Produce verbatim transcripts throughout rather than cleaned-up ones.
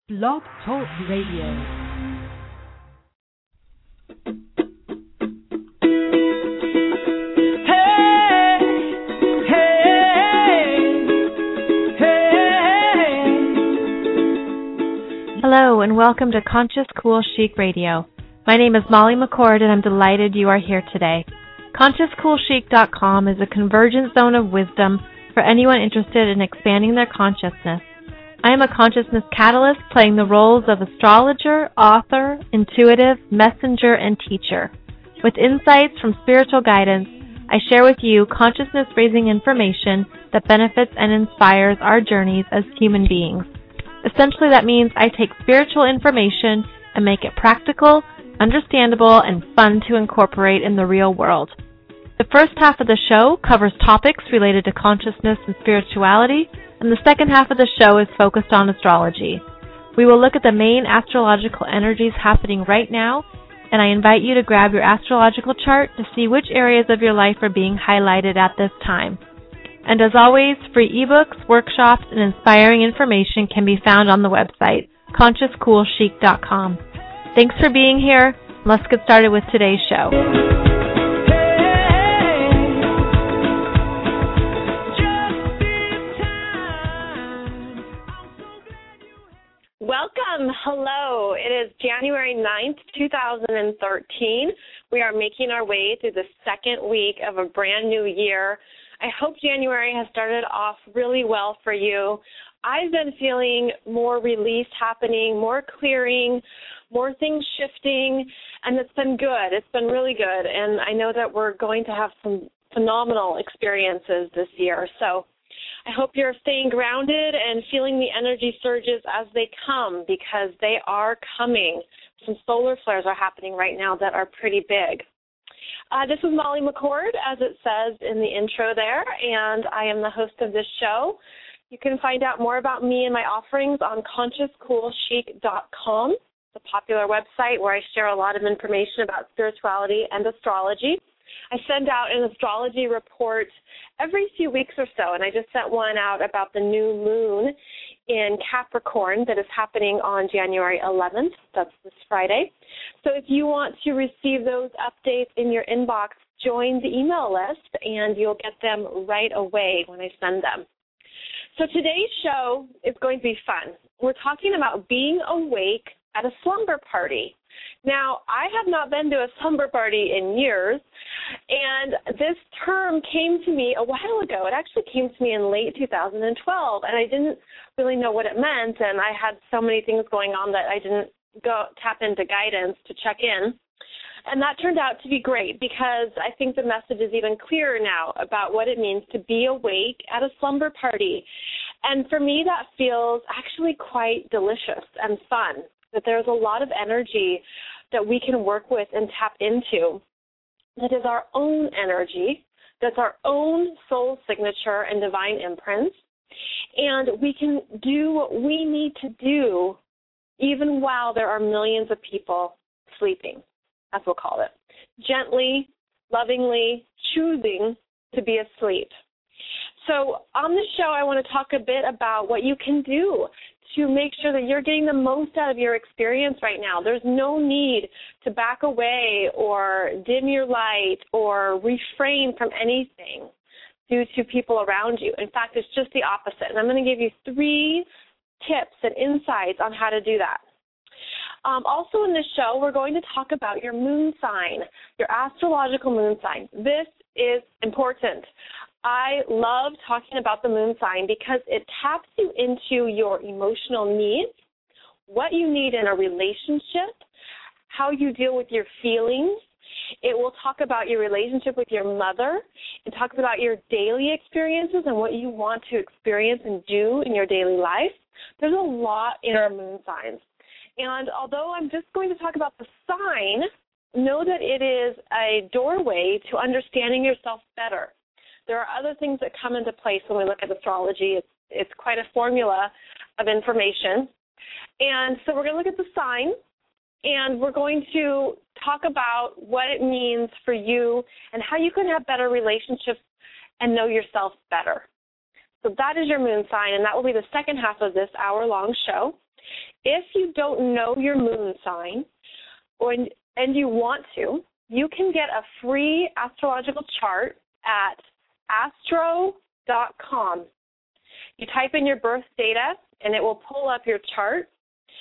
Blog Talk Radio. Hello and welcome to Conscious Cool Chic Radio. My name is Molly McCord and I'm delighted you are here today. Conscious Cool Chic dot com is a convergent zone of wisdom for anyone interested in expanding their consciousness. I am a consciousness catalyst playing the roles of astrologer, author, intuitive, messenger, and teacher. With insights from spiritual guidance, I share with you consciousness-raising information that benefits and inspires our journeys as human beings. Essentially, that means I take spiritual information and make it practical, understandable, and fun to incorporate in the real world. The first half of the show covers topics related to consciousness and spirituality, and the second half of the show is focused on astrology. We will look at the main astrological energies happening right now, and I invite you to grab your astrological chart to see which areas of your life are being highlighted at this time. And as always, free ebooks, workshops, and inspiring information can be found on the website, Conscious Cool Chic dot com. Thanks for being here. Let's get started with today's show. Welcome. Hello. It is January ninth, two thousand thirteen. We are making our way through the second week of a brand new year. I hope January has started off really well for you. I've been feeling more release happening, more clearing, more things shifting, and it's been good. It's been really good, and I know that we're going to have some phenomenal experiences this year. So I hope you're staying grounded and feeling the energy surges as they come, because they are coming. Some solar flares are happening right now that are pretty big. Uh, this is Molly McCord, as it says in the intro there, and I am the host of this show. You can find out more about me and my offerings on Conscious Cool Chic dot com, the popular website where I share a lot of information about spirituality and astrology. I send out an astrology report every few weeks or so, and I just sent one out about the new moon in Capricorn that is happening on January eleventh. That's this Friday. So if you want to receive those updates in your inbox, join the email list, and you'll get them right away when I send them. So today's show is going to be fun. We're talking about being awake at a slumber party. Now, I have not been to a slumber party in years, and this term came to me a while ago. It actually came to me in late two thousand twelve, and I didn't really know what it meant, and I had so many things going on that I didn't go tap into guidance to check in. And that turned out to be great, because I think the message is even clearer now about what it means to be awake at a slumber party. And for me, that feels actually quite delicious and fun, that there's a lot of energy that we can work with and tap into that is our own energy, that's our own soul signature and divine imprints, and we can do what we need to do even while there are millions of people sleeping, as we'll call it, gently, lovingly choosing to be asleep. So on this show, I want to talk a bit about what you can do to make sure that you're getting the most out of your experience right now. There's no need to back away or dim your light or refrain from anything due to people around you. In fact, it's just the opposite. And I'm going to give you three tips and insights on how to do that. Um, also in this show, we're going to talk about your moon sign, your astrological moon sign. This is important. I love talking about the moon sign because it taps you into your emotional needs, what you need in a relationship, how you deal with your feelings. It will talk about your relationship with your mother. It talks about your daily experiences and what you want to experience and do in your daily life. There's a lot in our moon signs. And although I'm just going to talk about the sign, know that it is a doorway to understanding yourself better. There are other things that come into place when we look at astrology. It's, it's quite a formula of information. And so we're going to look at the sign, and we're going to talk about what it means for you and how you can have better relationships and know yourself better. So that is your moon sign, and that will be the second half of this hour-long show. If you don't know your moon sign or, and you want to, you can get a free astrological chart at astro dot com. You type in your birth data, and it will pull up your chart.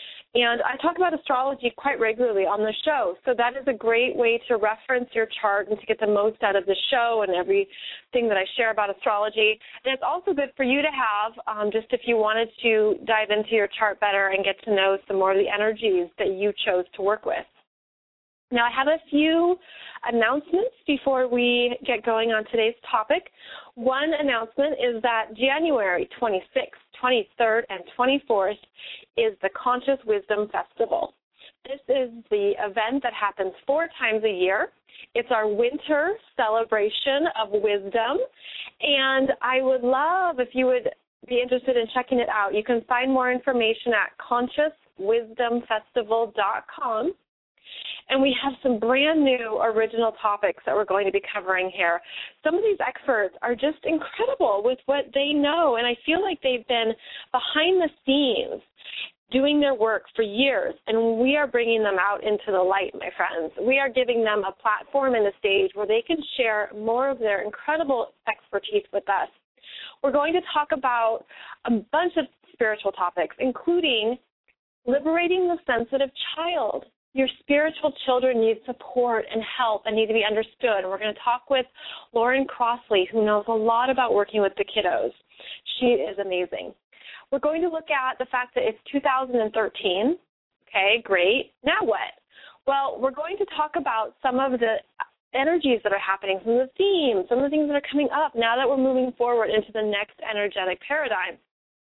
And I talk about astrology quite regularly on the show, so that is a great way to reference your chart and to get the most out of the show and everything that I share about astrology. And it's also good for you to have, um, just if you wanted to dive into your chart better and get to know some more of the energies that you chose to work with. Now, I have a few announcements before we get going on today's topic. One announcement is that January twenty-sixth, twenty-third, and twenty-fourth is the Conscious Wisdom Festival. This is the event that happens four times a year. It's our winter celebration of wisdom, and I would love if you would be interested in checking it out. You can find more information at conscious wisdom festival dot com. And we have some brand new original topics that we're going to be covering here. Some of these experts are just incredible with what they know, and I feel like they've been behind the scenes doing their work for years, and we are bringing them out into the light, my friends. We are giving them a platform and a stage where they can share more of their incredible expertise with us. We're going to talk about a bunch of spiritual topics, including liberating the sensitive child. Your spiritual children need support and help and need to be understood. We're going to talk with Lauren Crossley, who knows a lot about working with the kiddos. She is amazing. We're going to look at the fact that it's two thousand thirteen. Okay, great. Now what? Well, we're going to talk about some of the energies that are happening, some of the themes, some of the things that are coming up now that we're moving forward into the next energetic paradigm.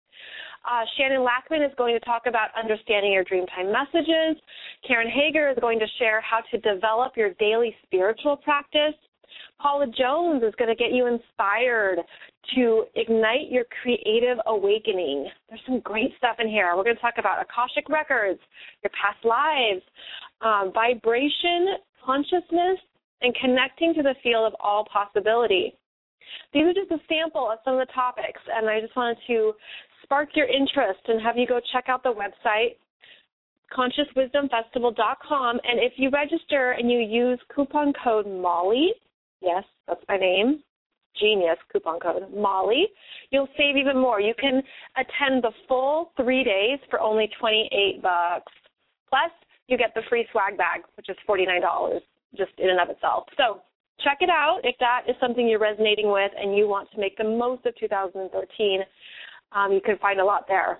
Uh, Shannon Lackman is going to talk about understanding your Dreamtime messages. Karen Hager is going to share how to develop your daily spiritual practice. Paula Jones is going to get you inspired to ignite your creative awakening. There's some great stuff in here. We're going to talk about Akashic Records, your past lives, um, vibration, consciousness, and connecting to the field of all possibility. These are just a sample of some of the topics, and I just wanted to spark your interest and have you go check out the website, conscious wisdom festival dot com, and if you register and you use coupon code Molly, yes, that's my name, genius coupon code Molly, you'll save even more. You can attend the full three days for only twenty-eight bucks. Plus, you get the free swag bag, which is forty-nine dollars just in and of itself. So check it out if that is something you're resonating with and you want to make the most of two thousand thirteen. Um, you can find a lot there.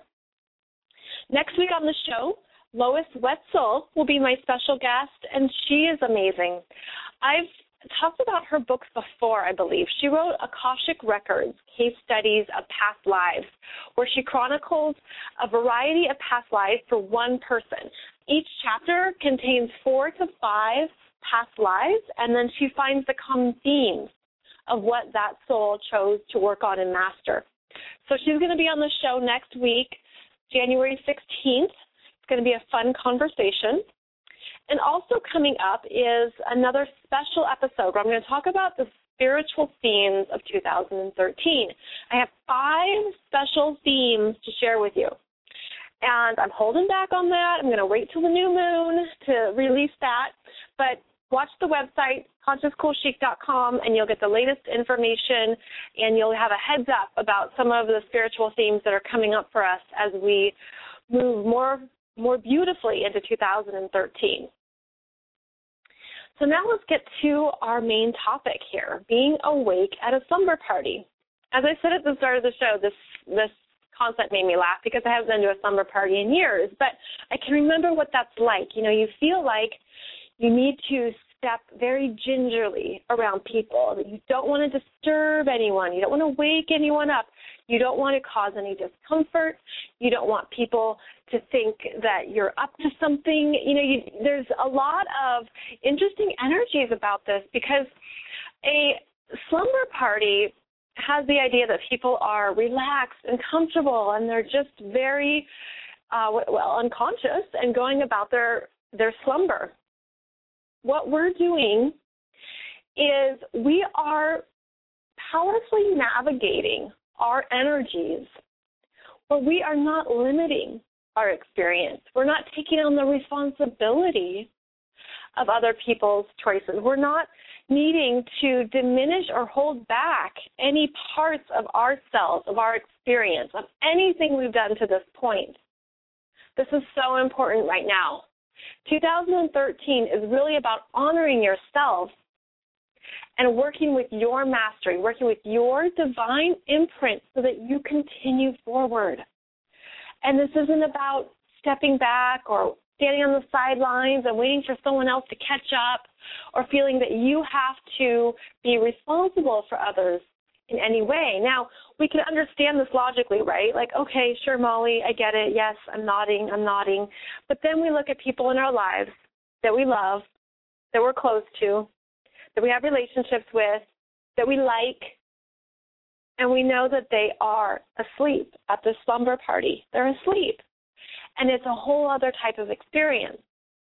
Next week on the show, Lois Wetzel will be my special guest, and she is amazing. I've talked about her books before, I believe. She wrote Akashic Records, Case Studies of Past Lives, where she chronicles a variety of past lives for one person. Each chapter contains four to five past lives, and then she finds the common themes of what that soul chose to work on and master. So she's going to be on the show next week, January sixteenth. It's going to be a fun conversation. And also coming up is another special episode where I'm going to talk about the spiritual themes of two thousand thirteen. I have five special themes to share with you. And I'm holding back on that. I'm going to wait till the new moon to release that. But watch the website, conscious cool chic dot com, and you'll get the latest information, and you'll have a heads up about some of the spiritual themes that are coming up for us as we move more, more beautifully into two thousand thirteen. So now let's get to our main topic here, being awake at a slumber party. As I said at the start of the show, this this concept made me laugh because I haven't been to a slumber party in years, but I can remember what that's like. You know, you feel like you need to step very gingerly around people. You don't want to disturb anyone. You don't want to wake anyone up. You don't want to cause any discomfort. You don't want people to think that you're up to something. You know, you, there's a lot of interesting energies about this because a slumber party has the idea that people are relaxed and comfortable and they're just very, uh, well, unconscious and going about their, their slumber. What we're doing is we are powerfully navigating our energies, but we are not limiting our experience. We're not taking on the responsibility of other people's choices. We're not needing to diminish or hold back any parts of ourselves, of our experience, of anything we've done to this point. This is so important right now. two thousand thirteen is really about honoring yourself and working with your mastery, working with your divine imprint so that you continue forward. And this isn't about stepping back or standing on the sidelines and waiting for someone else to catch up or feeling that you have to be responsible for others in any way. Now, we can understand this logically, right? Like, okay, sure, Molly, I get it. Yes, I'm nodding, I'm nodding. But then we look at people in our lives that we love, that we're close to, that we have relationships with, that we like, and we know that they are asleep at the slumber party. They're asleep. And it's a whole other type of experience.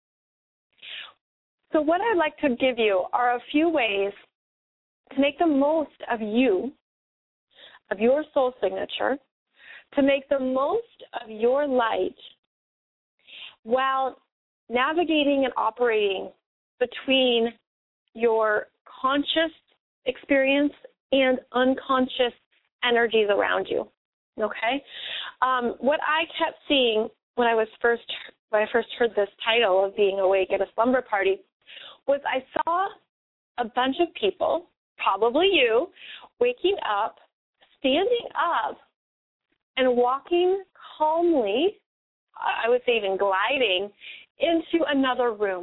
So what I'd like to give you are a few ways to make the most of you, of your soul signature, to make the most of your light while navigating and operating between your conscious experience and unconscious energies around you, okay? Um, what I kept seeing when I was first when I first heard this title of being awake at a slumber party was I saw a bunch of people, probably you, waking up, standing up, and walking calmly, I would say even gliding, into another room.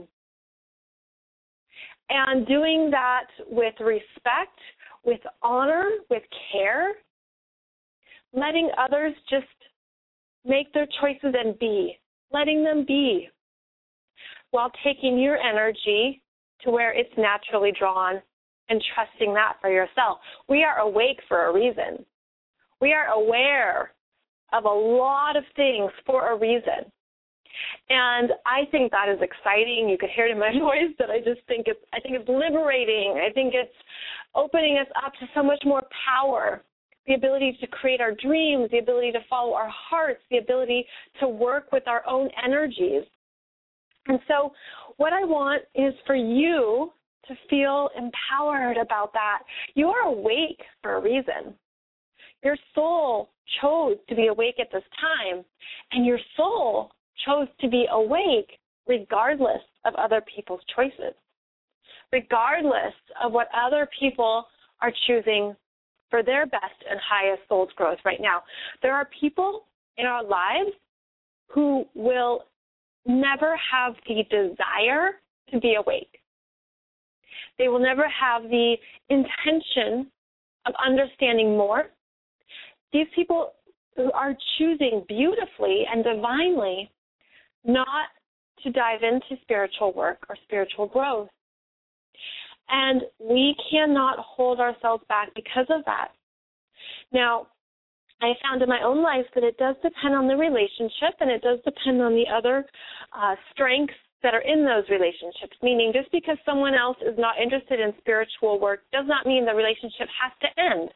And doing that with respect, with honor, with care, letting others just make their choices and be, letting them be, while taking your energy to where it's naturally drawn and trusting that for yourself. We are awake for a reason. We are aware of a lot of things for a reason. And I think that is exciting. You could hear it in my voice that I just think it's I think it's liberating. I think it's opening us up to so much more power, the ability to create our dreams, the ability to follow our hearts, the ability to work with our own energies. And so what I want is for you to feel empowered about that. You are awake for a reason. Your soul chose to be awake at this time, and your soul chose to be awake regardless of other people's choices, regardless of what other people are choosing for their best and highest soul's growth right now. There are people in our lives who will never have the desire to be awake. They will never have the intention of understanding more. These people are choosing beautifully and divinely not to dive into spiritual work or spiritual growth. And we cannot hold ourselves back because of that. Now, I found in my own life that it does depend on the relationship, and it does depend on the other uh, strengths that are in those relationships, meaning just because someone else is not interested in spiritual work does not mean the relationship has to end.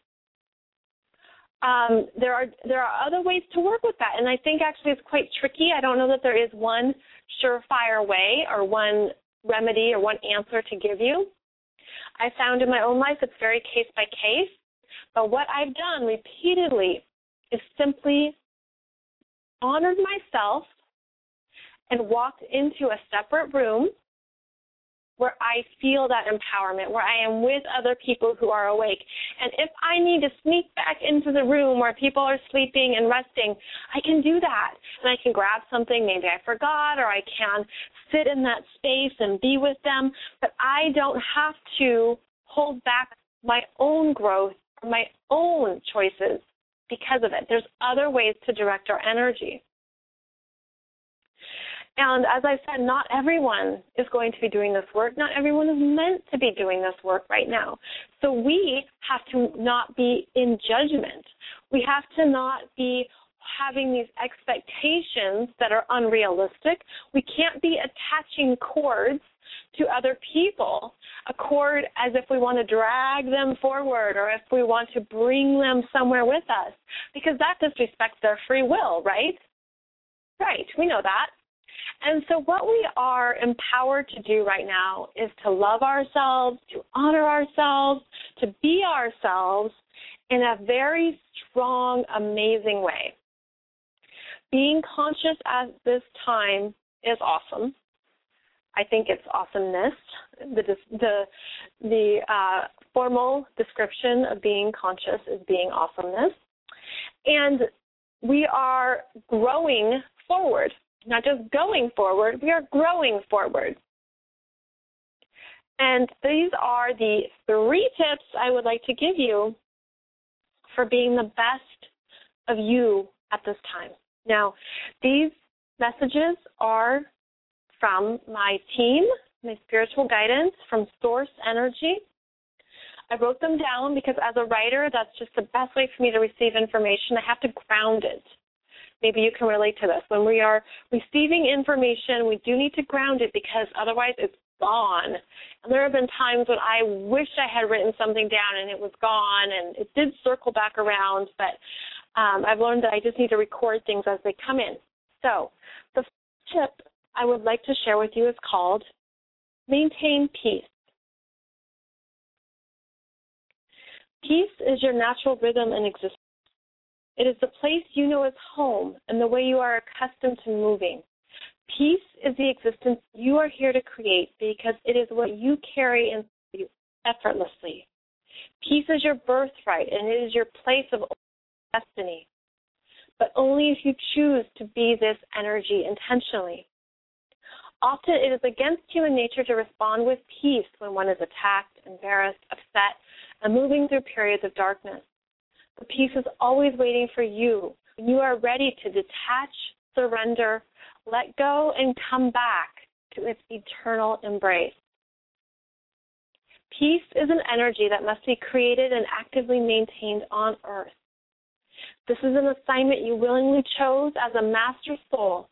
Um, there are there are other ways to work with that, and I think actually it's quite tricky. I don't know that there is one surefire way or one remedy or one answer to give you. I found in my own life it's very case by case, but what I've done repeatedly is simply honored myself and walked into a separate room where I feel that empowerment, where I am with other people who are awake. And if I need to sneak back into the room where people are sleeping and resting, I can do that. And I can grab something maybe I forgot, or I can sit in that space and be with them. But I don't have to hold back my own growth or my own choices because of it. There's other ways to direct our energy. And as I said, not everyone is going to be doing this work. Not everyone is meant to be doing this work right now. So we have to not be in judgment. We have to not be having these expectations that are unrealistic. We can't be attaching cords to other people, a cord as if we want to drag them forward or if we want to bring them somewhere with us, because that disrespects their free will, right? Right, we know that. And so what we are empowered to do right now is to love ourselves, to honor ourselves, to be ourselves in a very strong, amazing way. Being conscious at this time is awesome. I think it's awesomeness. The the the uh, formal description of being conscious is being awesomeness. And we are growing forward. Not just going forward, we are growing forward. And these are the three tips I would like to give you for being the best of you at this time. Now, these messages are from my team, my spiritual guidance from Source Energy. I wrote them down because as a writer, that's just the best way for me to receive information. I have to ground it. Maybe you can relate to this. When we are receiving information, we do need to ground it because otherwise it's gone. And there have been times when I wish I had written something down and it was gone, and it did circle back around, but um, I've learned that I just need to record things as they come in. So the first tip I would like to share with you is called Maintain Peace. Peace is your natural rhythm and existence. It is the place you know as home and the way you are accustomed to moving. Peace is the existence you are here to create because it is what you carry in you effortlessly. Peace is your birthright and it is your place of destiny, but only if you choose to be this energy intentionally. Often it is against human nature to respond with peace when one is attacked, embarrassed, upset, and moving through periods of darkness. The peace is always waiting for you when you are ready to detach, surrender, let go, and come back to its eternal embrace. Peace is an energy that must be created and actively maintained on earth. This is an assignment you willingly chose as a master soul.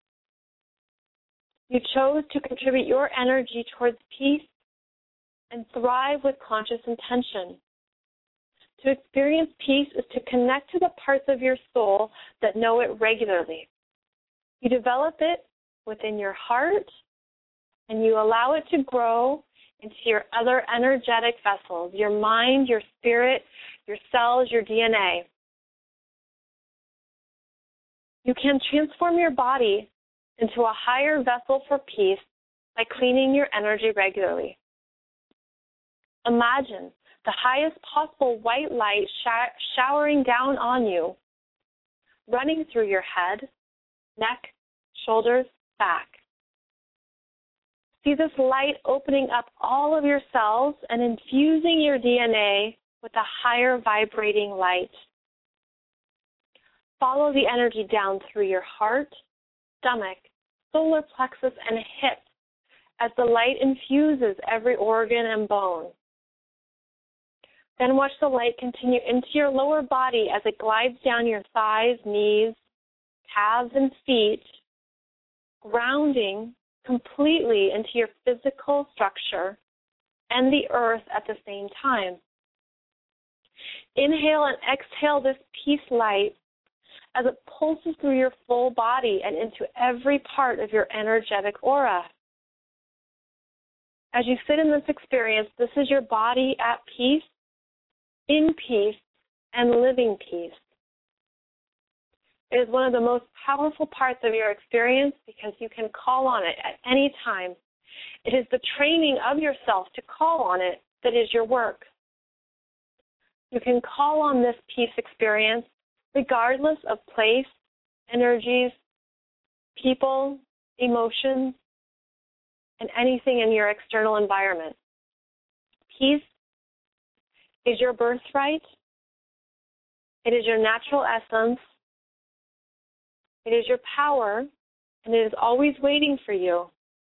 You chose to contribute your energy towards peace and thrive with conscious intention. To experience peace is to connect to the parts of your soul that know it regularly. You develop it within your heart, and you allow it to grow into your other energetic vessels, your mind, your spirit, your cells, your D N A. You can transform your body into a higher vessel for peace by cleaning your energy regularly. Imagine the highest possible white light sh- showering down on you, running through your head, neck, shoulders, back. See this light opening up all of your cells and infusing your D N A with a higher vibrating light. Follow the energy down through your heart, stomach, solar plexus, and hips as the light infuses every organ and bone. Then watch the light continue into your lower body as it glides down your thighs, knees, calves, and feet, grounding completely into your physical structure and the earth at the same time. Inhale and exhale this peace light as it pulses through your full body and into every part of your energetic aura. As you sit in this experience, this is your body at peace, in peace, and living peace. It is one of the most powerful parts of your experience because you can call on it at any time. It is the training of yourself to call on it that is your work. You can call on this peace experience regardless of place, energies, people, emotions, and anything in your external environment. Peace is your birthright. It is your natural essence. It is your power, and it is always waiting for you.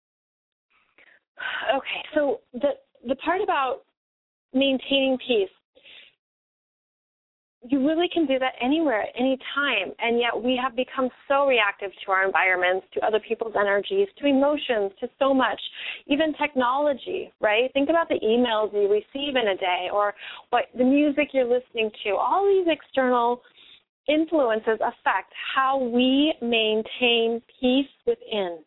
Okay, so the the part about maintaining peace, you really can do that anywhere, at any time, and yet we have become so reactive to our environments, to other people's energies, to emotions, to so much, even technology, right? Think about the emails you receive in a day or what the music you're listening to, all these external influences affect how we maintain peace within.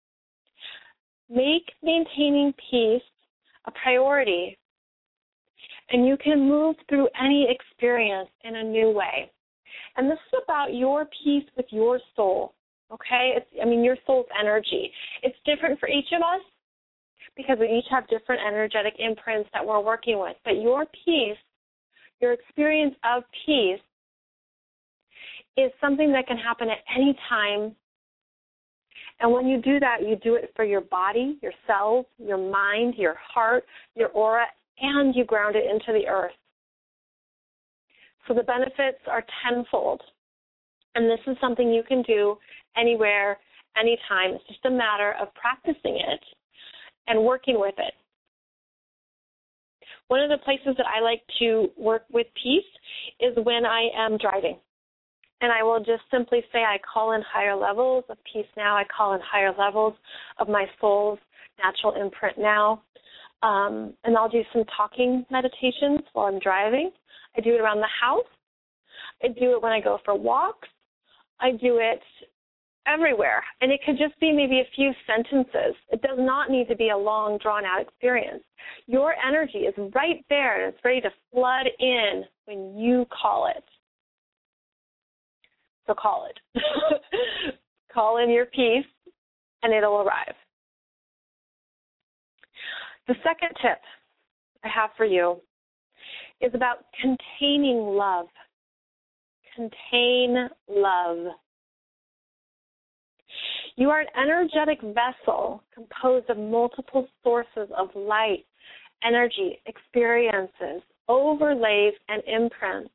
Make maintaining peace a priority, and you can move through any experience in a new way. And this is about your peace with your soul, okay? It's, I mean, your soul's energy. It's different for each of us because we each have different energetic imprints that we're working with. But your peace, your experience of peace, is something that can happen at any time. And when you do that, you do it for your body, your cells, your mind, your heart, your aura, and you ground it into the earth. So the benefits are tenfold. And this is something you can do anywhere, anytime. It's just a matter of practicing it and working with it. One of the places that I like to work with peace is when I am driving. And I will just simply say I call in higher levels of peace now. I call in higher levels of my soul's natural imprint now. Um, and I'll do some talking meditations while I'm driving. I do it around the house. I do it when I go for walks. I do it everywhere. And it could just be maybe a few sentences. It does not need to be a long, drawn-out experience. Your energy is right there, and it's ready to flood in when you call it. So call it. Call in your peace, and it'll arrive. The second tip I have for you is about containing love. Contain love. You are an energetic vessel composed of multiple sources of light, energy, experiences, overlays, and imprints.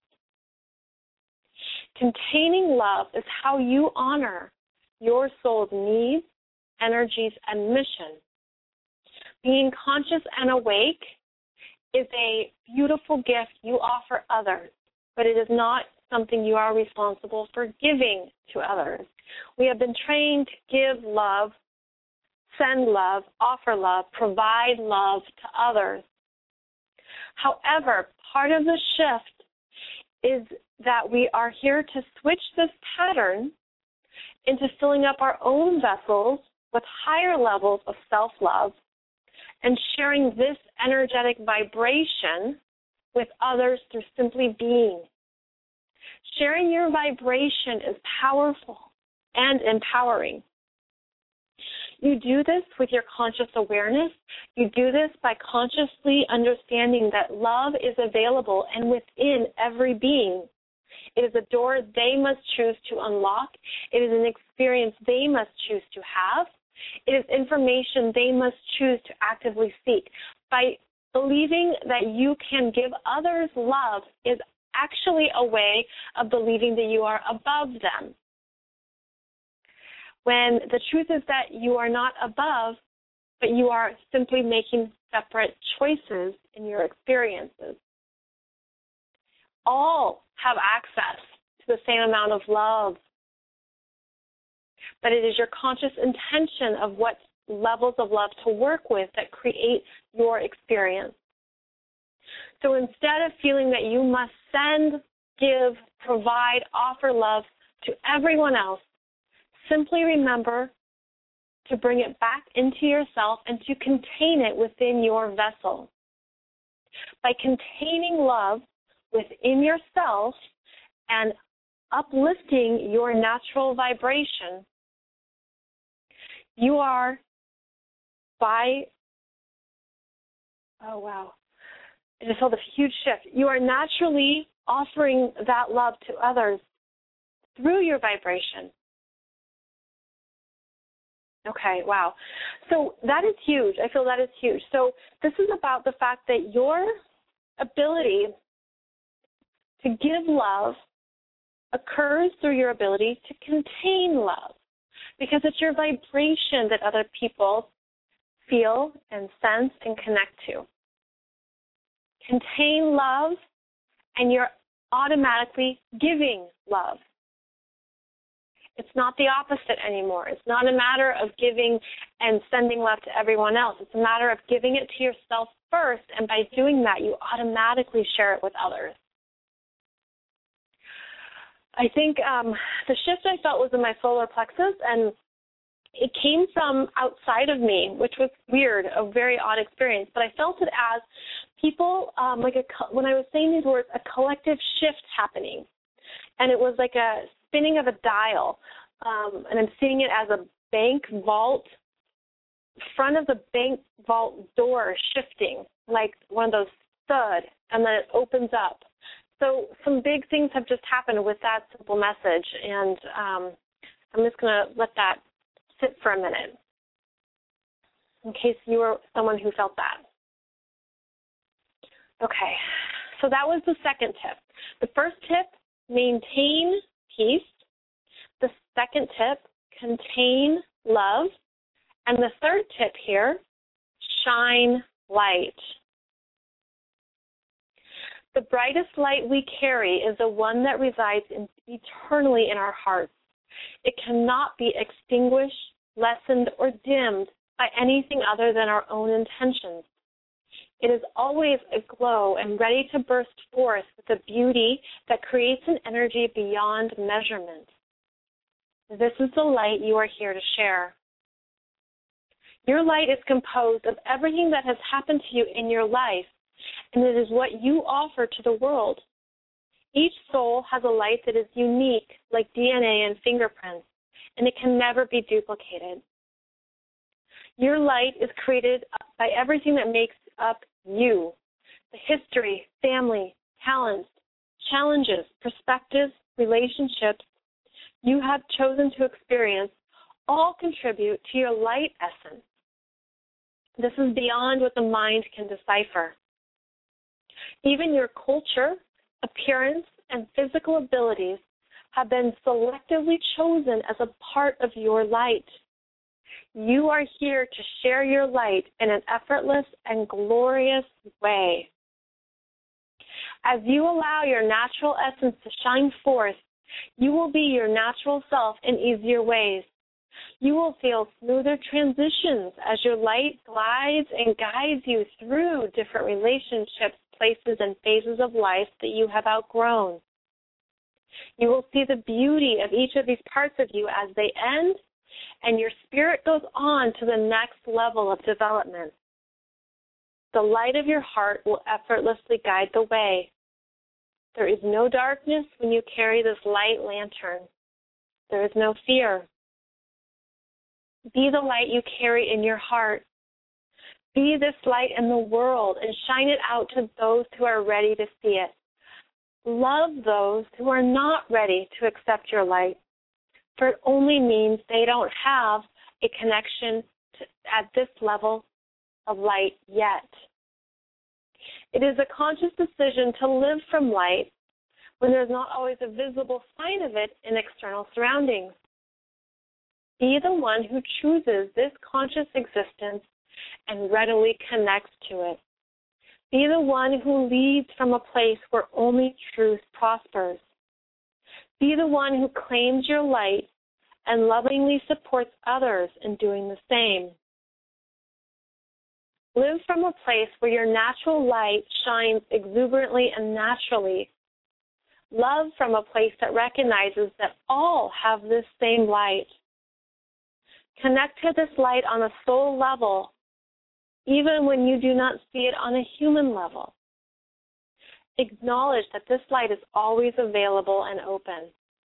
Containing love is how you honor your soul's needs, energies, and mission. Being conscious and awake is a beautiful gift you offer others, but it is not something you are responsible for giving to others. We have been trained to give love, send love, offer love, provide love to others. However, part of the shift is that we are here to switch this pattern into filling up our own vessels with higher levels of self-love and sharing this energetic vibration with others through simply being. Sharing your vibration is powerful and empowering. You do this with your conscious awareness. You do this by consciously understanding that love is available and within every being. It is a door they must choose to unlock. It is an experience they must choose to have. It is information they must choose to actively seek. By believing that you can give others love is actually a way of believing that you are above them. When the truth is that you are not above, but you are simply making separate choices in your experiences. All have access to the same amount of love, but it is your conscious intention of what levels of love to work with that create your experience. So instead of feeling that you must send, give, provide, offer love to everyone else, simply remember to bring it back into yourself and to contain it within your vessel. By containing love within yourself and uplifting your natural vibration, you are by, oh wow, I just felt a huge shift. You are naturally offering that love to others through your vibration. Okay, wow. So that is huge. I feel that is huge. So this is about the fact that your ability to give love occurs through your ability to contain love, because it's your vibration that other people feel and sense and connect to. Contain love, and you're automatically giving love. It's not the opposite anymore. It's not a matter of giving and sending love to everyone else. It's a matter of giving it to yourself first, and by doing that, you automatically share it with others. I think um, the shift I felt was in my solar plexus, and it came from outside of me, which was weird, a very odd experience. But I felt it as people, um, like a, when I was saying these words, a collective shift happening. And it was like a spinning of a dial. Um, and I'm seeing it as a bank vault, front of the bank vault door shifting, like one of those thud, and then it opens up. So some big things have just happened with that simple message, and um, I'm just going to let that sit for a minute in case you were someone who felt that. Okay, so that was the second tip. The first tip, maintain peace. The second tip, contain love. And the third tip here, shine light. The brightest light we carry is the one that resides in, eternally in our hearts. It cannot be extinguished, lessened, or dimmed by anything other than our own intentions. It is always aglow and ready to burst forth with a beauty that creates an energy beyond measurement. This is the light you are here to share. Your light is composed of everything that has happened to you in your life, and it is what you offer to the world. Each soul has a light that is unique, like D N A and fingerprints, and it can never be duplicated. Your light is created by everything that makes up you, the history, family, talents, challenges, perspectives, relationships you have chosen to experience all contribute to your light essence. This is beyond what the mind can decipher. Even your culture, appearance, and physical abilities have been selectively chosen as a part of your light. You are here to share your light in an effortless and glorious way. As you allow your natural essence to shine forth, you will be your natural self in easier ways. You will feel smoother transitions as your light glides and guides you through different relationships, places, and phases of life that you have outgrown. You will see the beauty of each of these parts of you as they end, and your spirit goes on to the next level of development. The light of your heart will effortlessly guide the way. There is no darkness when you carry this light lantern. There is no fear. Be the light you carry in your heart. Be this light in the world and shine it out to those who are ready to see it. Love those who are not ready to accept your light, for it only means they don't have a connection to, at this level of light yet. It is a conscious decision to live from light when there's not always a visible sign of it in external surroundings. Be the one who chooses this conscious existence and readily connects to it. Be the one who leads from a place where only truth prospers. Be the one who claims your light and lovingly supports others in doing the same. Live from a place where your natural light shines exuberantly and naturally. Love from a place that recognizes that all have this same light. Connect to this light on a soul level, even when you do not see it on a human level. Acknowledge that this light is always available and open.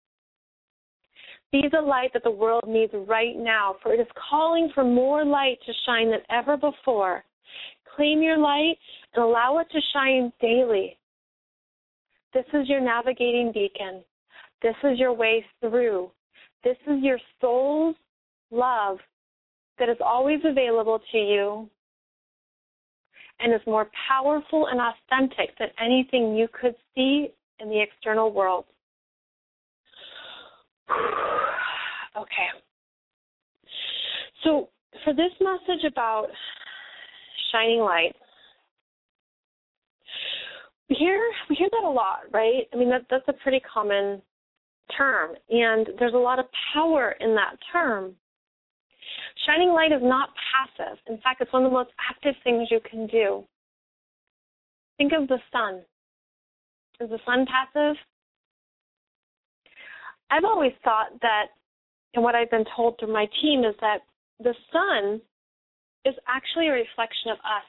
Be the light that the world needs right now, for it is calling for more light to shine than ever before. Claim your light and allow it to shine daily. This is your navigating beacon. This is your way through. This is your soul's love that is always available to you and is more powerful and authentic than anything you could see in the external world. Okay. So for this message about shining light, we hear we hear that a lot, right? I mean, that that's a pretty common term, and there's a lot of power in that term. Shining light is not passive. In fact, it's one of the most active things you can do. Think of the sun. Is the sun passive? I've always thought that, and what I've been told through my team is that the sun is actually a reflection of us.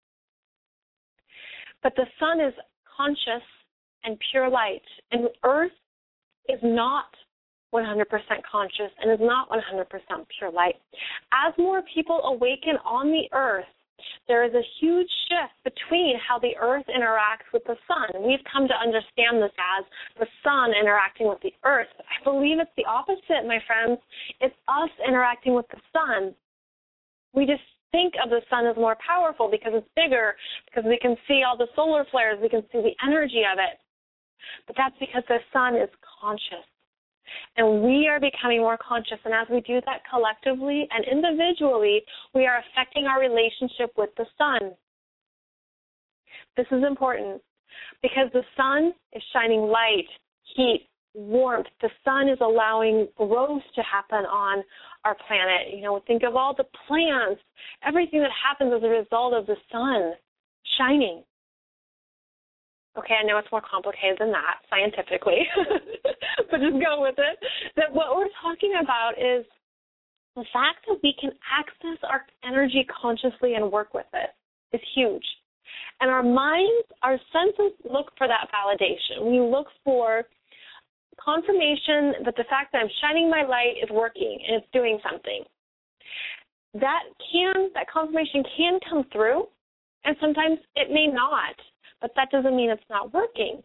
But the sun is conscious and pure light, and Earth is not one hundred percent conscious and is not one hundred percent pure light. As more people awaken on the Earth, there is a huge shift between how the Earth interacts with the sun. We've come to understand this as the sun interacting with the Earth. I believe it's the opposite, my friends. It's us interacting with the sun. We just think of the sun as more powerful because it's bigger, because we can see all the solar flares, we can see the energy of it. But that's because the sun is conscious. And we are becoming more conscious, and as we do that collectively and individually, we are affecting our relationship with the sun. This is important because the sun is shining light, heat, warmth. The sun is allowing growth to happen on our planet. You know, think of all the plants, everything that happens as a result of the sun shining. Okay, I know it's more complicated than that scientifically, but just go with it. That what we're talking about is the fact that we can access our energy consciously and work with it is huge. And our minds, our senses look for that validation. We look for confirmation that the fact that I'm shining my light is working and it's doing something. That can, that confirmation can come through, and sometimes it may not. But that doesn't mean it's not working.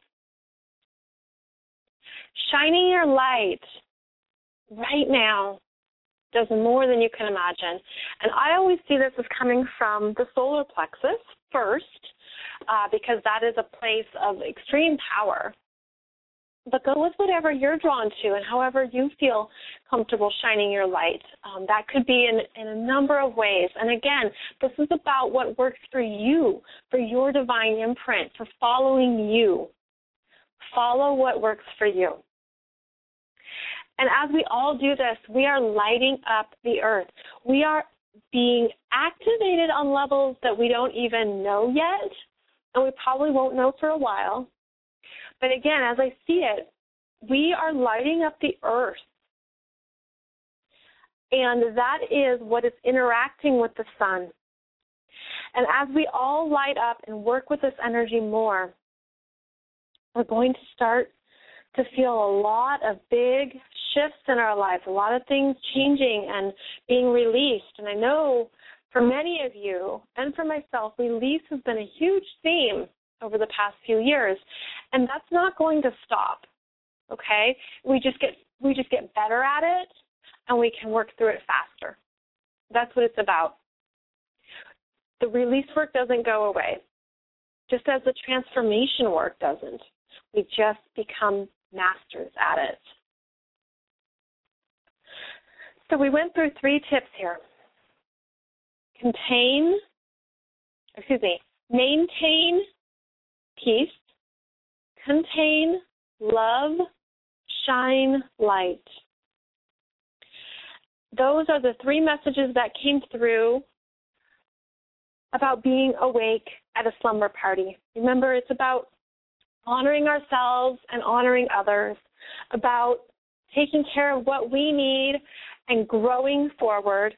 Shining your light right now does more than you can imagine. And I always see this as coming from the solar plexus first, uh, because that is a place of extreme power. But go with whatever you're drawn to and however you feel comfortable shining your light. Um, that could be in, in a number of ways. And again, this is about what works for you, for your divine imprint, for following you. Follow what works for you. And as we all do this, we are lighting up the Earth. We are being activated on levels that we don't even know yet, and we probably won't know for a while. But again, as I see it, we are lighting up the Earth. And that is what is interacting with the sun. And as we all light up and work with this energy more, we're going to start to feel a lot of big shifts in our lives, a lot of things changing and being released. And I know for many of you and for myself, release has been a huge theme over the past few years, and that's not going to stop, okay? We just get we just get better at it, and we can work through it faster. That's what it's about. The release work doesn't go away, just as the transformation work doesn't. We just become masters at it. So we went through three tips here. Contain, excuse me, maintain peace, contain, love, shine light. Those are the three messages that came through about being awake at a slumber party. Remember, it's about honoring ourselves and honoring others, about taking care of what we need and growing forward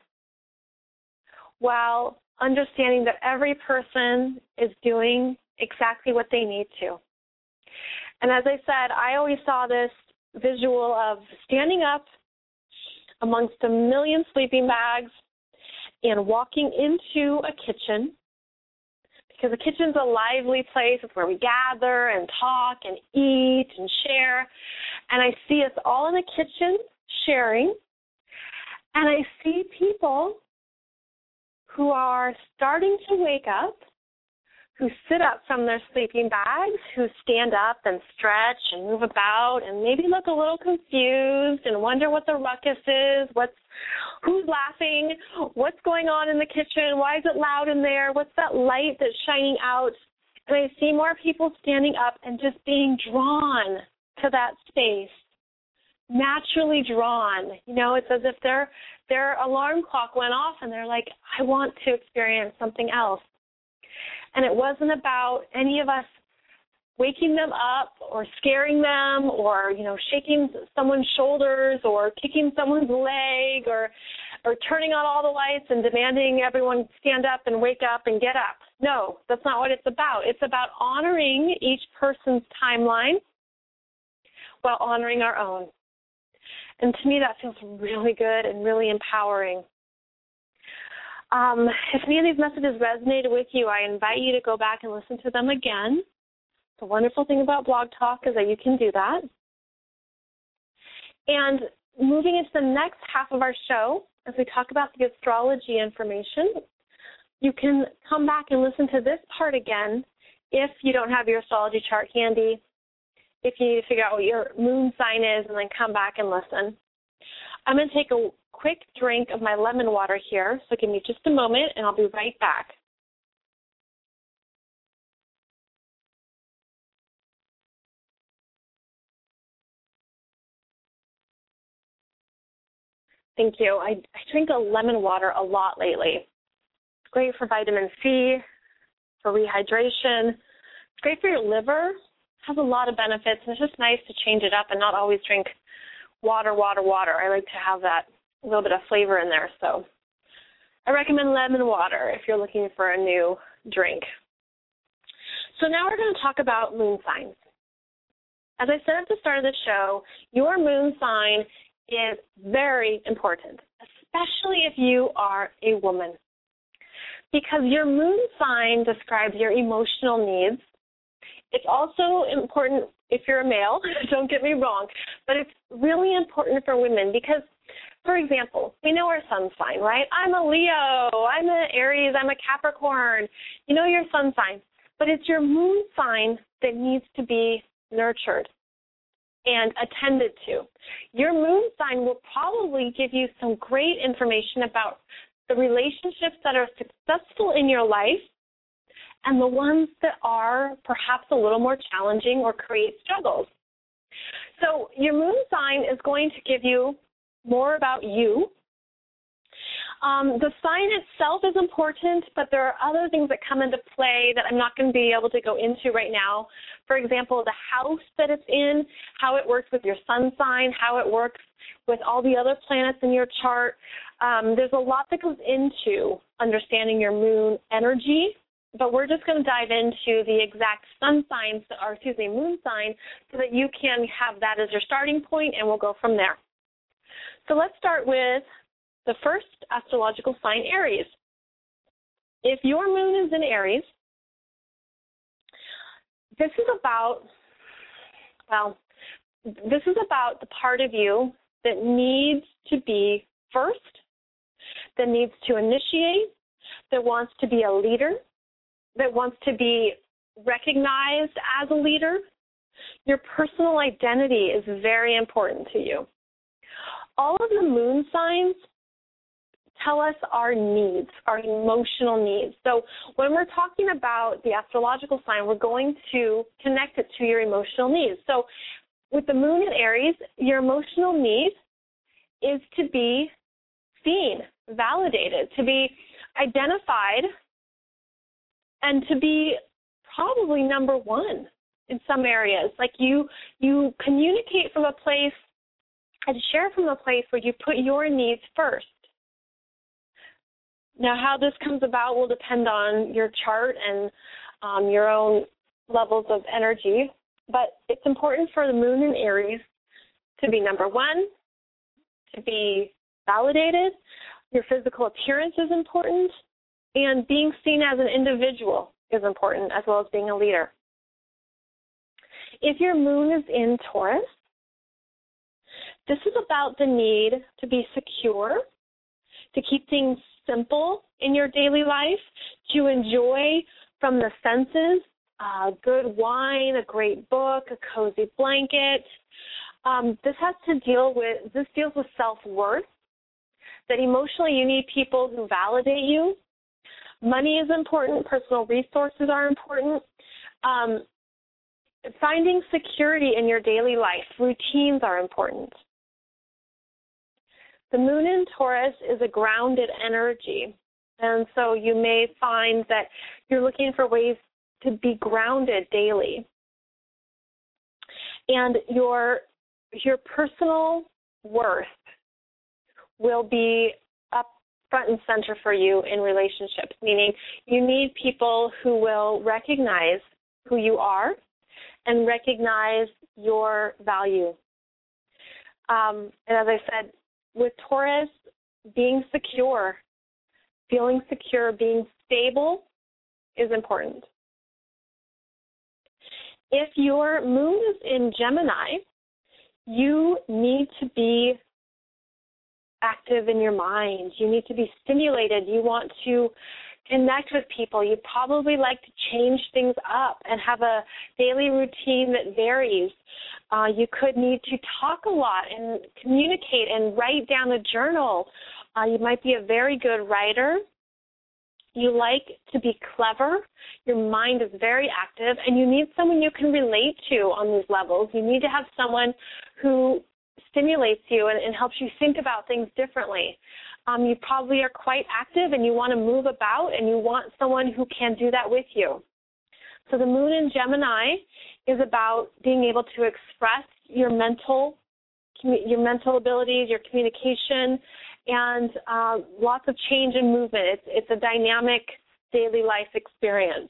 while understanding that every person is doing exactly what they need to. And as I said, I always saw this visual of standing up amongst a million sleeping bags and walking into a kitchen, because the kitchen's a lively place. It's where we gather and talk and eat and share. And I see us all in the kitchen sharing, and I see people who are starting to wake up, who sit up from their sleeping bags, who stand up and stretch and move about and maybe look a little confused and wonder what the ruckus is, what's, who's laughing, what's going on in the kitchen, why is it loud in there, what's that light that's shining out. And I see more people standing up and just being drawn to that space, naturally drawn. You know, it's as if their their alarm clock went off and they're like, I want to experience something else. And it wasn't about any of us waking them up or scaring them or, you know, shaking someone's shoulders or kicking someone's leg or or turning on all the lights and demanding everyone stand up and wake up and get up. No, that's not what it's about. It's about honoring each person's timeline while honoring our own. And to me, that feels really good and really empowering. Um, if any of these messages resonated with you, I invite you to go back and listen to them again. The wonderful thing about Blog Talk is that you can do that. And moving into the next half of our show, as we talk about the astrology information, you can come back and listen to this part again if you don't have your astrology chart handy, if you need to figure out what your moon sign is, and then come back and listen. I'm going to take a quick drink of my lemon water here, so give me just a moment, and I'll be right back. Thank you. I, I drink a lemon water a lot lately. It's great for vitamin C, for rehydration. It's great for your liver. It has a lot of benefits, and it's just nice to change it up and not always drink water, water, water. I like to have that a little bit of flavor in there. So I recommend lemon water if you're looking for a new drink. So now we're going to talk about moon signs. As I said at the start of the show, your moon sign is very important, especially if you are a woman, because your moon sign describes your emotional needs. It's also important if you're a male, don't get me wrong, but it's really important for women because, for example, we know our sun sign, right? I'm a Leo, I'm an Aries, I'm a Capricorn. You know your sun sign, but it's your moon sign that needs to be nurtured and attended to. Your moon sign will probably give you some great information about the relationships that are successful in your life and the ones that are perhaps a little more challenging or create struggles. So your moon sign is going to give you more about you. Um, the sign itself is important, but there are other things that come into play that I'm not going to be able to go into right now. For example, the house that it's in, how it works with your sun sign, how it works with all the other planets in your chart. Um, there's a lot that goes into understanding your moon energy, but we're just going to dive into the exact sun signs, or excuse me, moon sign, so that you can have that as your starting point, and we'll go from there. So let's start with the first astrological sign, Aries. If your moon is in Aries, this is about, well, this is about the part of you that needs to be first, that needs to initiate, that wants to be a leader, that wants to be recognized as a leader. Your personal identity is very important to you. All of the moon signs tell us our needs, our emotional needs. So when we're talking about the astrological sign, we're going to connect it to your emotional needs. So with the moon in Aries, your emotional need is to be seen, validated, to be identified, and to be probably number one in some areas. Like you, you communicate from a place and share from a place where you put your needs first. Now, how this comes about will depend on your chart and um, your own levels of energy, but it's important for the moon in Aries to be number one, to be validated. Your physical appearance is important, and being seen as an individual is important, as well as being a leader. If your moon is in Taurus, this is about the need to be secure, to keep things simple in your daily life, to enjoy from the senses, uh, good wine, a great book, a cozy blanket. Um, this has to deal with, this deals with self-worth, that emotionally you need people who validate you. Money is important. Personal resources are important. Um, finding security in your daily life, routines are important. The moon in Taurus is a grounded energy, and so you may find that you're looking for ways to be grounded daily. And your your personal worth will be up front and center for you in relationships, meaning you need people who will recognize who you are and recognize your value. Um, and as I said, with Taurus, being secure, feeling secure, being stable is important. If your moon is in Gemini, you need to be active in your mind. You need to be stimulated. You want to connect with people. You probably like to change things up and have a daily routine that varies. Uh, you could need to talk a lot and communicate and write down a journal. Uh, you might be a very good writer. You like to be clever. Your mind is very active, and you need someone you can relate to on these levels. You need to have someone who stimulates you and, and helps you think about things differently. Um, you probably are quite active, and you want to move about, and you want someone who can do that with you. So the moon in Gemini is about being able to express your mental, your mental abilities, your communication, and uh, lots of change and movement. It's, it's a dynamic daily life experience.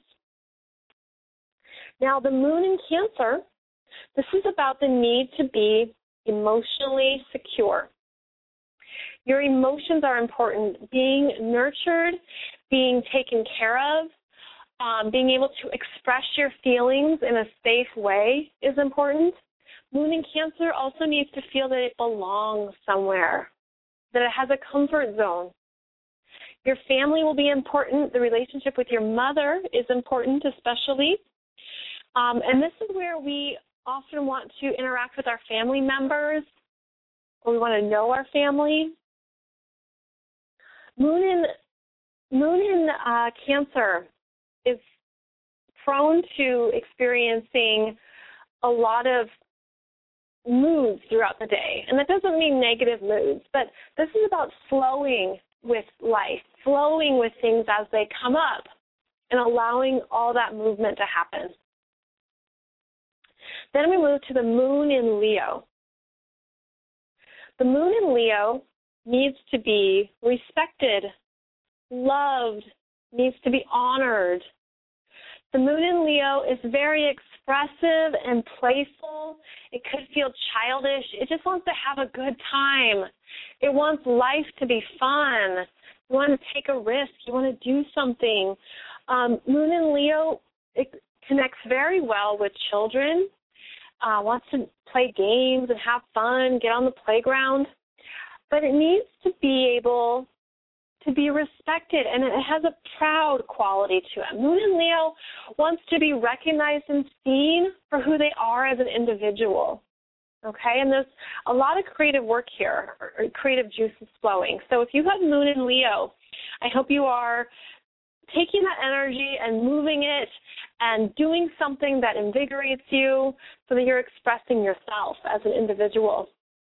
Now, the moon in Cancer, this is about the need to be emotionally secure. Your emotions are important. Being nurtured, being taken care of, um, being able to express your feelings in a safe way is important. Moon in Cancer also needs to feel that it belongs somewhere, that it has a comfort zone. Your family will be important. The relationship with your mother is important, especially. Um, and this is where we often want to interact with our family members, or we want to know our family. Moon in, moon in uh, Cancer is prone to experiencing a lot of moods throughout the day. And that doesn't mean negative moods, but this is about flowing with life, flowing with things as they come up, and allowing all that movement to happen. Then we move to the moon in Leo. The moon in Leo needs to be respected, loved, needs to be honored. The moon in Leo is very expressive and playful. It could feel childish. It just wants to have a good time. It wants life to be fun. You want to take a risk. You want to do something. Um, moon in Leo, it connects very well with children, uh, wants to play games and have fun, get on the playground. But it needs to be able to be respected, and it has a proud quality to it. Moon in Leo wants to be recognized and seen for who they are as an individual, okay? And there's a lot of creative work here, or creative juices flowing. So if you have Moon in Leo, I hope you are taking that energy and moving it and doing something that invigorates you so that you're expressing yourself as an individual.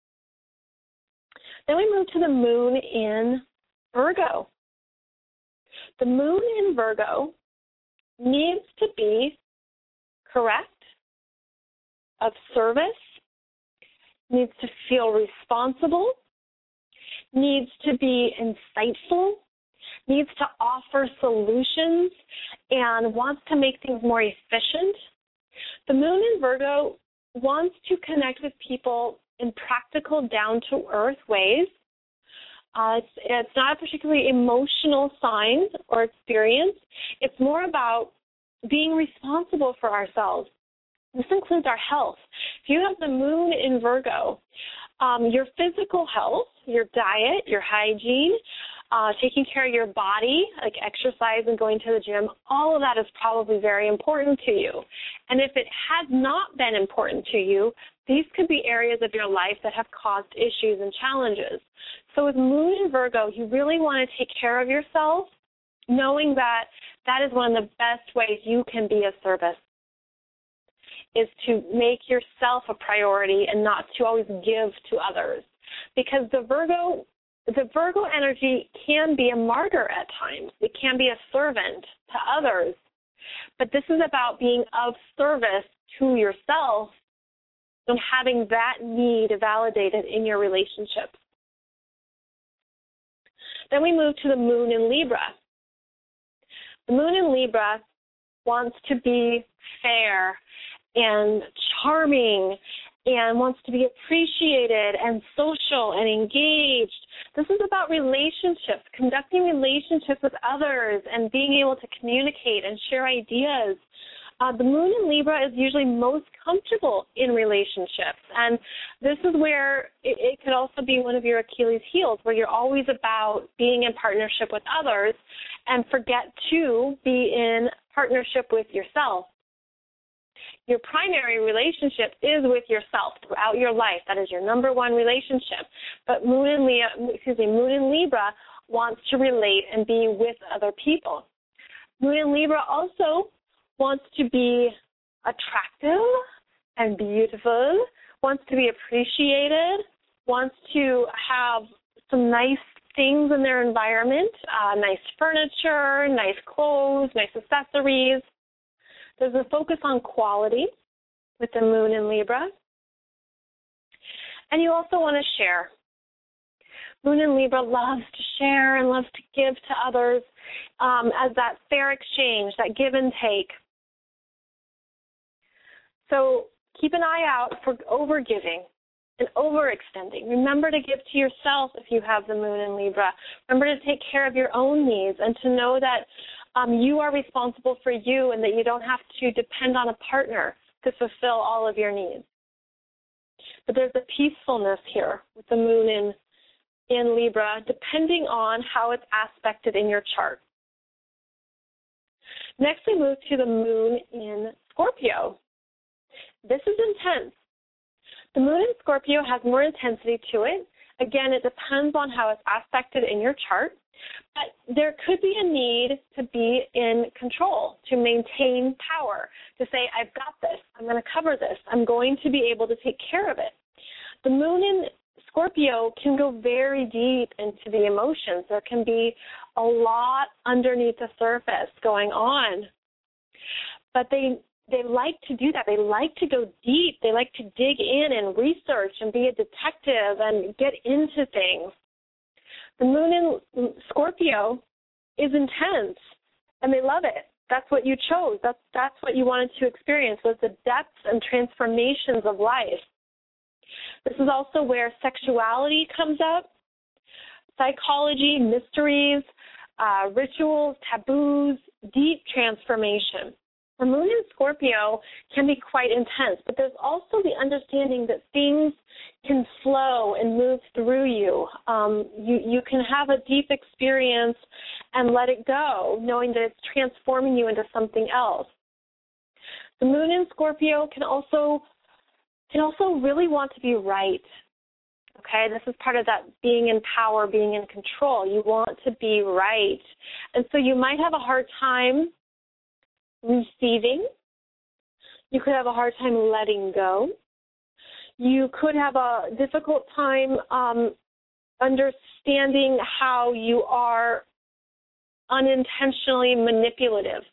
Then we move to the moon in Virgo. The moon in Virgo needs to be correct, of service, needs to feel responsible, needs to be insightful, needs to offer solutions, and wants to make things more efficient. The moon in Virgo wants to connect with people in practical, down-to-earth ways. Uh, it's, it's not a particularly emotional sign or experience. It's more about being responsible for ourselves. This includes our health. If you have the moon in Virgo, um, your physical health, your diet, your hygiene, uh, taking care of your body, like exercise and going to the gym, all of that is probably very important to you. And if it has not been important to you, these could be areas of your life that have caused issues and challenges. So with Moon in Virgo, you really want to take care of yourself, knowing that that is one of the best ways you can be of service, is to make yourself a priority and not to always give to others. Because the Virgo, the Virgo energy can be a martyr at times. It can be a servant to others. But this is about being of service to yourself and having that need validated in your relationships. Then we move to the moon in Libra. The moon in Libra wants to be fair and charming and wants to be appreciated and social and engaged. This is about relationships, conducting relationships with others and being able to communicate and share ideas. Uh, the moon in Libra is usually most comfortable in relationships, and this is where it, it could also be one of your Achilles heels, where you're always about being in partnership with others and forget to be in partnership with yourself. Your primary relationship is with yourself throughout your life. That is your number one relationship. But Moon in Leo, excuse me, Moon in Libra wants to relate and be with other people. Moon in Libra also wants to be attractive and beautiful, wants to be appreciated, wants to have some nice things in their environment, uh, nice furniture, nice clothes, nice accessories. There's a focus on quality with the moon in Libra. And you also want to share. Moon in Libra loves to share and loves to give to others um, as that fair exchange, that give and take. So keep an eye out for overgiving and overextending. Remember to give to yourself if you have the moon in Libra. Remember to take care of your own needs and to know that Um, you are responsible for you and that you don't have to depend on a partner to fulfill all of your needs. But there's a peacefulness here with the moon in, in Libra, depending on how it's aspected in your chart. Next, we move to the moon in Scorpio. This is intense. The moon in Scorpio has more intensity to it. Again, it depends on how it's aspected in your chart. But there could be a need to be in control, to maintain power, to say, I've got this, I'm going to cover this, I'm going to be able to take care of it. The moon in Scorpio can go very deep into the emotions. There can be a lot underneath the surface going on. But they they like to do that. They like to go deep. They like to dig in and research and be a detective and get into things. The moon in Scorpio is intense, and they love it. That's what you chose. That's, that's what you wanted to experience, was the depths and transformations of life. This is also where sexuality comes up, psychology, mysteries, uh, rituals, taboos, deep transformation. The moon in Scorpio can be quite intense, but there's also the understanding that things can flow and move through you. Um, you. You can have a deep experience and let it go, knowing that it's transforming you into something else. The moon in Scorpio can also can also really want to be right. Okay, this is part of that being in power, being in control. You want to be right. And so you might have a hard time receiving. You could have a hard time letting go. You could have a difficult time um, understanding how you are unintentionally manipulative.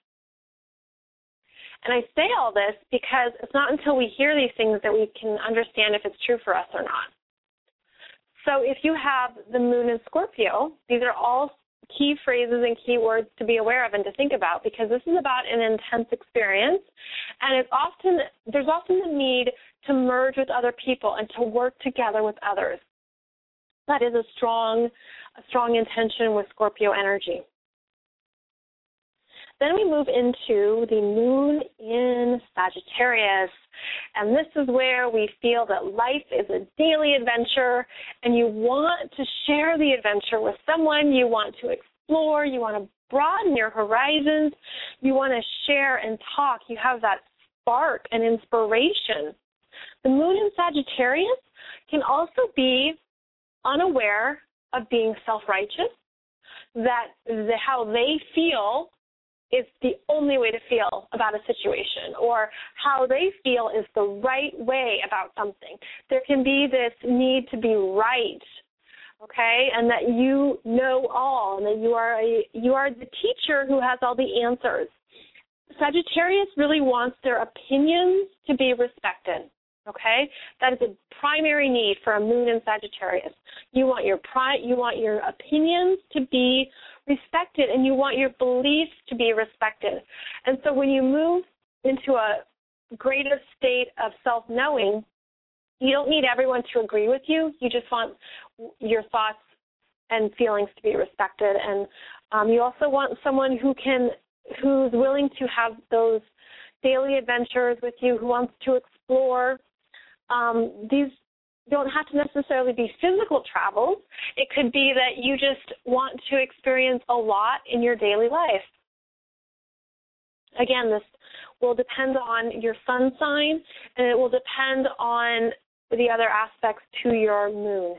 And I say all this because it's not until we hear these things that we can understand if it's true for us or not. So if you have the moon in Scorpio, these are all key phrases and key words to be aware of and to think about, because this is about an intense experience, and it's often there's often the need to merge with other people and to work together with others. That is a strong, a strong intention with Scorpio energy. Then we move into the moon in Sagittarius, and this is where we feel that life is a daily adventure, and you want to share the adventure with someone. You want to explore. You want to broaden your horizons. You want to share and talk. You have that spark and inspiration. The moon in Sagittarius can also be unaware of being self-righteous, that the, how they feel is the only way to feel about a situation, or how they feel is the right way about something. There can be this need to be right, okay, and that you know all, and that you are a, you are the teacher who has all the answers. Sagittarius really wants their opinions to be respected. Okay? That is a primary need for a moon in Sagittarius. You want your pri- you want your opinions to be respected, and you want your beliefs to be respected. And so when you move into a greater state of self-knowing, you don't need everyone to agree with you. You just want your thoughts and feelings to be respected. And um, you also want someone who can, who's willing to have those daily adventures with you, who wants to explore. Um, these don't have to necessarily be physical travels. It could be that you just want to experience a lot in your daily life. Again, this will depend on your sun sign, and it will depend on the other aspects to your moon.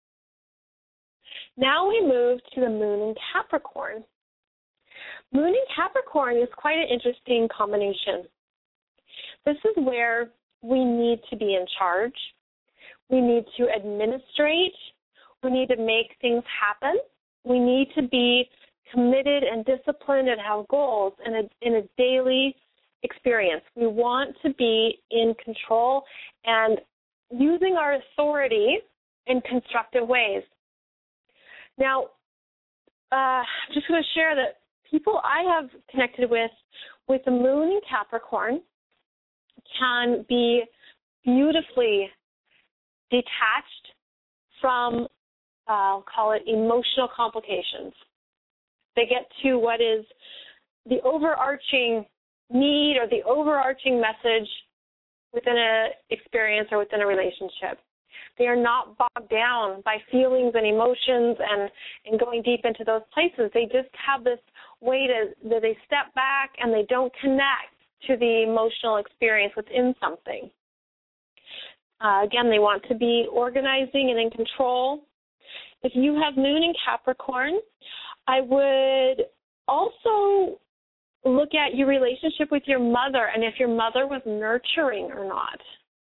Now we move to the moon in Capricorn. Moon in Capricorn is quite an interesting combination. This is where we need to be in charge. We need to administrate. We need to make things happen. We need to be committed and disciplined and have goals in a, in a daily experience. We want to be in control and using our authority in constructive ways. Now, uh, I'm just going to share that people I have connected with, with the moon in Capricorn, can be beautifully detached from, uh, I'll call it, emotional complications. They get to what is the overarching need or the overarching message within an experience or within a relationship. They are not bogged down by feelings and emotions and, and going deep into those places. They just have this way to, that they step back and they don't connect to the emotional experience within something. Uh, again, they want to be organizing and in control. If you have moon in Capricorn, I would also look at your relationship with your mother and if your mother was nurturing or not.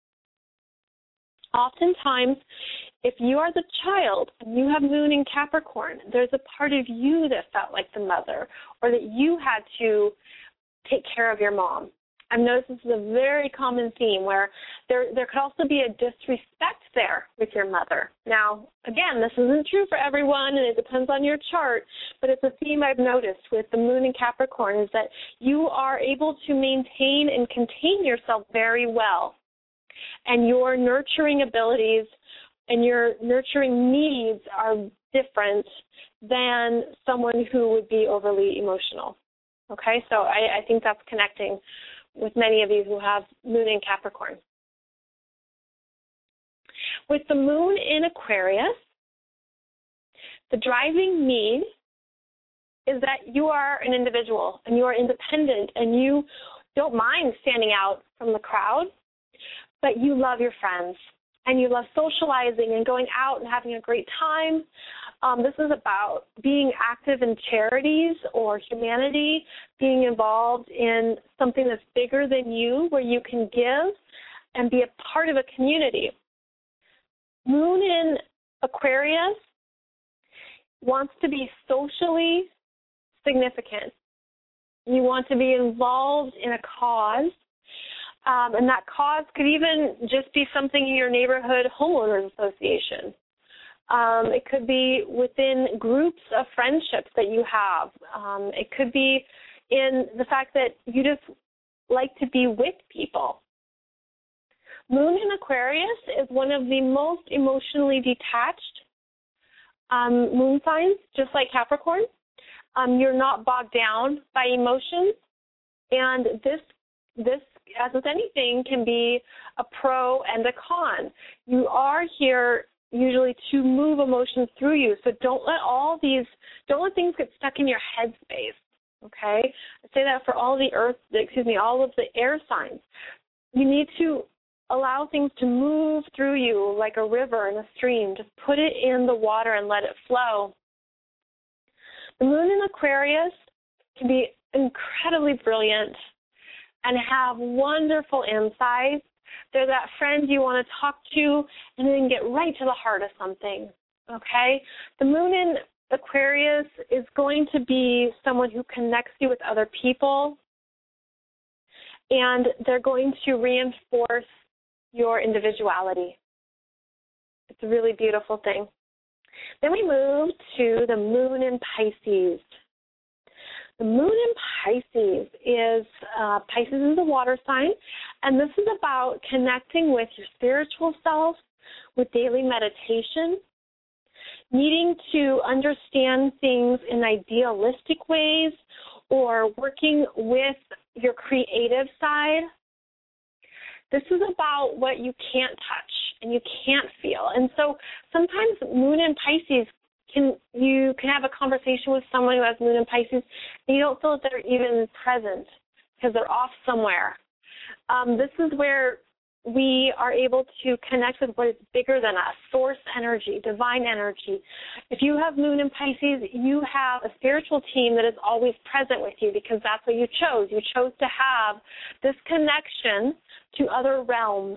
Oftentimes, if you are the child and you have moon in Capricorn, there's a part of you that felt like the mother or that you had to take care of your mom. I've noticed this is a very common theme where there there could also be a disrespect there with your mother. Now, again, this isn't true for everyone, and it depends on your chart, but it's a theme I've noticed with the moon in Capricorn is that you are able to maintain and contain yourself very well, and your nurturing abilities and your nurturing needs are different than someone who would be overly emotional. Okay, so I, I think that's connecting with many of you who have moon in Capricorn. With the moon in Aquarius, the driving need is that you are an individual and you are independent and you don't mind standing out from the crowd, but you love your friends and you love socializing and going out and having a great time. Um, this is about being active in charities or humanity, being involved in something that's bigger than you, where you can give and be a part of a community. Moon in Aquarius wants to be socially significant. You want to be involved in a cause, um, and that cause could even just be something in your neighborhood homeowners association. Um, it could be within groups of friendships that you have. Um, it could be in the fact that you just like to be with people. Moon in Aquarius is one of the most emotionally detached um, moon signs, just like Capricorn. Um, you're not bogged down by emotions, and this, this, as with anything, can be a pro and a con. You are here usually to move emotions through you. So don't let all these, don't let things get stuck in your head space, okay? I say that for all the earth, excuse me, all of the air signs. You need to allow things to move through you like a river and a stream. Just put it in the water and let it flow. The moon in Aquarius can be incredibly brilliant and have wonderful insights. They're that friend you want to talk to and then get right to the heart of something, okay? The moon in Aquarius is going to be someone who connects you with other people, and they're going to reinforce your individuality. It's a really beautiful thing. Then we move to the moon in Pisces. The moon in Pisces is, uh, Pisces is a water sign, and this is about connecting with your spiritual self, with daily meditation, needing to understand things in idealistic ways, or working with your creative side. This is about what you can't touch and you can't feel. And so sometimes moon in Pisces, can you can have a conversation with someone who has moon in Pisces and you don't feel that they're even present because they're off somewhere. Um, this is where we are able to connect with what is bigger than us, source energy, divine energy. If you have moon in Pisces, you have a spiritual team that is always present with you because that's what you chose. You chose to have this connection to other realms.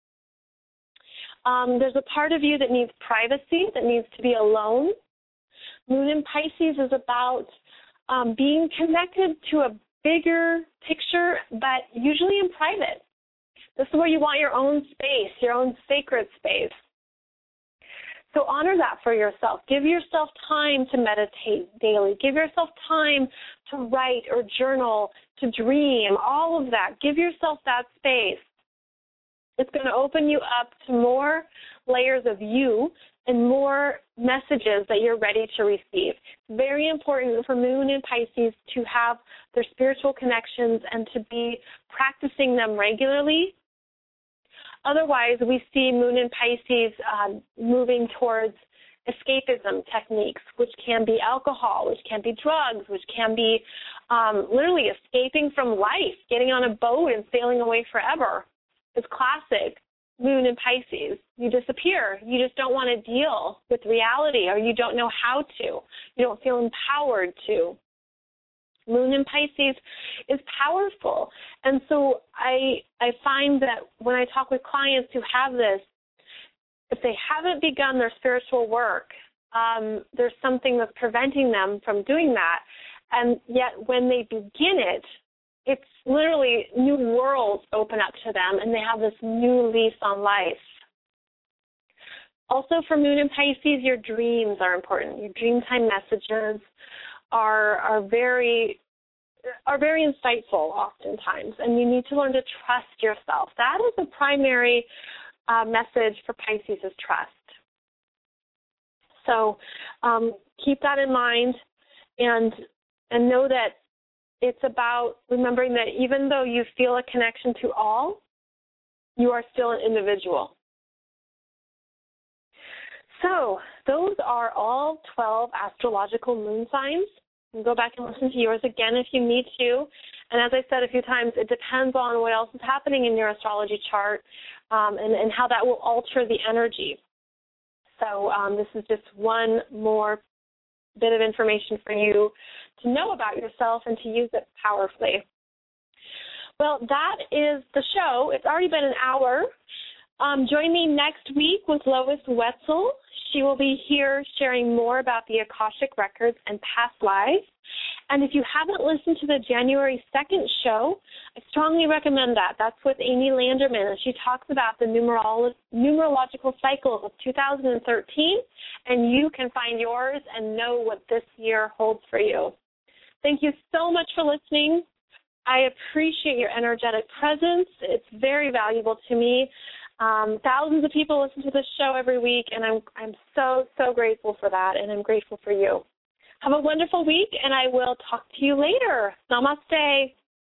Um, there's a part of you that needs privacy, that needs to be alone. Moon in Pisces is about um, being connected to a bigger picture, but usually in private. This is where you want your own space, your own sacred space. So honor that for yourself. Give yourself time to meditate daily. Give yourself time to write or journal, to dream, all of that. Give yourself that space. It's going to open you up to more layers of you and more messages that you're ready to receive. It's very important for Moon and Pisces to have their spiritual connections and to be practicing them regularly. Otherwise, we see Moon and Pisces uh, moving towards escapism techniques, which can be alcohol, which can be drugs, which can be um, literally escaping from life, getting on a boat and sailing away forever. It's classic Moon and Pisces. You disappear. You just don't want to deal with reality, or you don't know how to. You don't feel empowered to. Moon in Pisces is powerful. And so I I find that when I talk with clients who have this, if they haven't begun their spiritual work, um, there's something that's preventing them from doing that. And yet when they begin it, it's literally new worlds open up to them, and they have this new lease on life. Also for Moon in Pisces, your dreams are important. Your dreamtime messages are are very are very insightful oftentimes, and you need to learn to trust yourself. That is the primary uh, message for Pisces, is trust. So um, keep that in mind, and and know that it's about remembering that even though you feel a connection to all, you are still an individual. So those are all twelve astrological moon signs. You can go back and listen to yours again if you need to. And as I said a few times, it depends on what else is happening in your astrology chart um, and, and how that will alter the energy. So um, this is just one more bit of information for you to know about yourself and to use it powerfully. Well, that is the show. It's already been an hour. Um, join me next week with Lois Wetzel. She will be here sharing more about the Akashic Records and past lives. And if you haven't listened to the January second show, I strongly recommend that. That's with Amy Landerman, and she talks about the numerolo- numerological cycles of two thousand thirteen, and you can find yours and know what this year holds for you. Thank you so much for listening. I appreciate your energetic presence. It's very valuable to me. Um, thousands of people listen to this show every week, and I'm I'm so, so grateful for that, and I'm grateful for you. Have a wonderful week, and I will talk to you later. Namaste.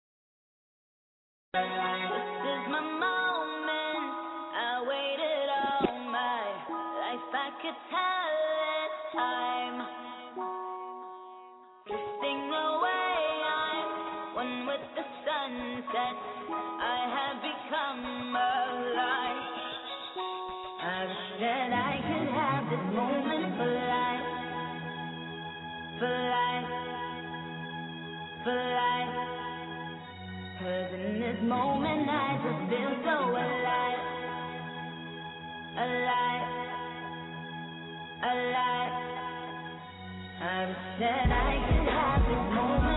That I could have this moment for life, for life, for life. 'Cause in this moment I just feel so alive, alive, alive. I wish that I could have this moment.